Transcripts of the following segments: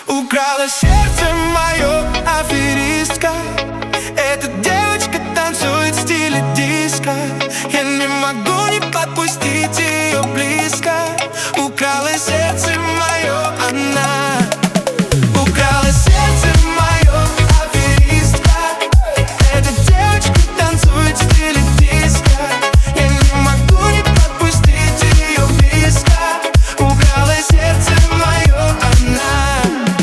Украла сердце мое, аферистка. Эта девочка танцует в стиле диско. Я не могу не подпустить ее близко. Украла сердце мое, она. Украла сердце мое, аферистка. Эта девочка танцует в стиле диско. Я не могу не подпустить ее близко. Украла сердце мое, она.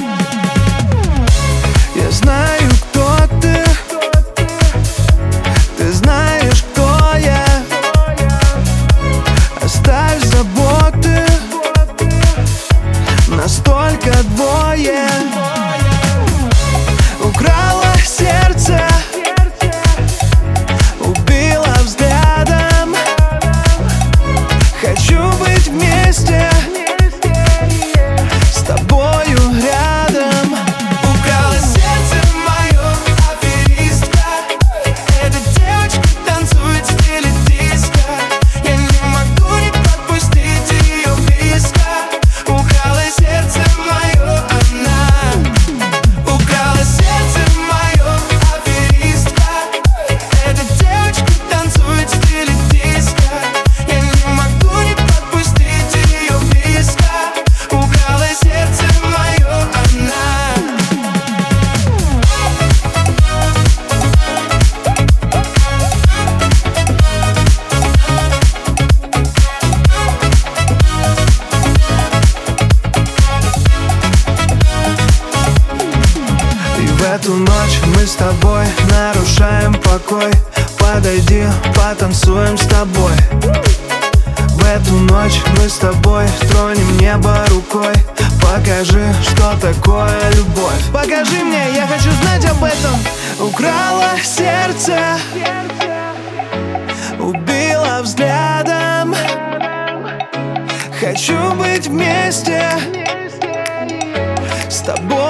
Я знаю, кто ты. Ты знаешь, кто я. Оставь заботы. Настолько двое. Украла сердце. Убила взглядом. Хочу быть вместе с тобою рядом. Украла сердце мое, аферистка. Эта девочка танцует в стиле диско. Я не могу не подпустить ее близко. Украла сердце мое, она. Украла сердце мое, аферистка. Эта девочка танцует в стиле диско. Я не могу не подпустить ее близко. Украла сердце мое, она. И в эту ночь мы с тобой нарушаем покой. Подойди, потанцуем с тобой. В эту ночь мы с тобой тронем небо рукой. Покажи, что такое любовь. Покажи мне, я хочу знать об этом. Украла сердце, убила взглядом. Хочу быть вместе с тобой.